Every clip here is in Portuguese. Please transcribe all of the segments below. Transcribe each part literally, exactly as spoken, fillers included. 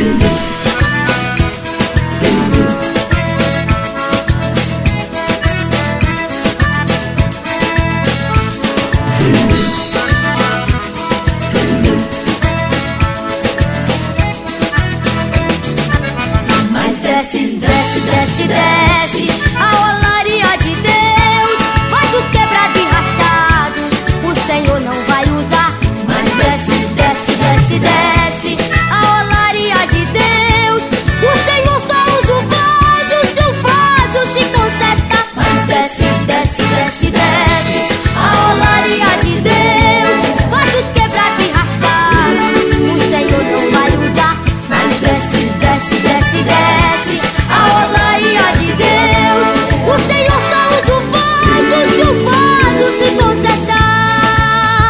Mas desce, desce, desce, desce a olaria de Deus, vasos quebrados e rachados, o Senhor não vai usar. Mas desce, desce, desce, desce a olaria de Deus, o Senhor só usa o vaso se o vaso se conserta. Mas desce, desce, desce, desce a olaria de Deus, vasos quebrados e rachados, o Senhor não vai usar. Mas desce, desce, desce, desce a olaria de Deus, o Senhor só usa o vaso se o vaso se consertar.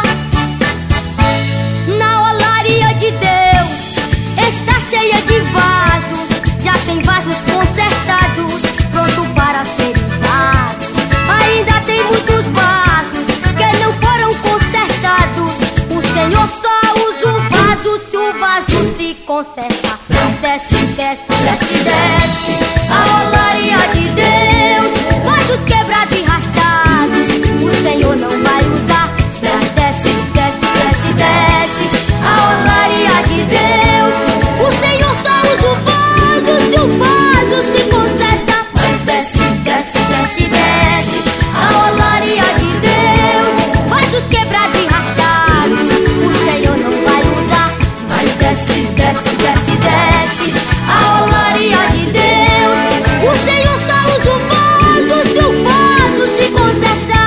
Na olaria de Deus está cheia de vasos, já tem vasos consertados, pronto para ser usados. Ainda tem muitos vasos que não foram consertados, o Senhor só usa o vaso se o vaso se conserta. Desce, desce, desce, desce a olaria de Deus, vasos quebrados e rachados, o Senhor não vai usar. Desce, desce, desce, desce a olaria de Deus, o Senhor só usa o vaso se o vaso se conserta. Mas desce, desce, desce, desce a olaria de Deus, vasos quebrados e rachados, o Senhor não vai usar. Mas desce, desce, desce, desce a olaria de Deus, o Senhor só usa o vaso se o vaso se consertar.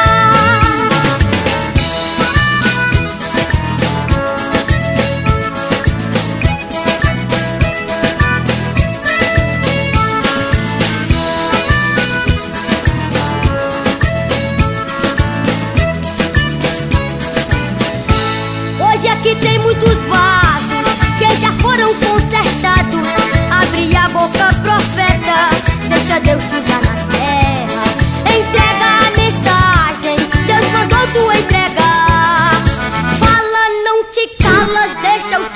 Hoje aqui tem muitos vasos que já foram consertados. Abre a boca, profeta, deixa Deus te usar na terra. Entrega a mensagem, Deus mandou tu entregar. Fala, não te calas, deixa o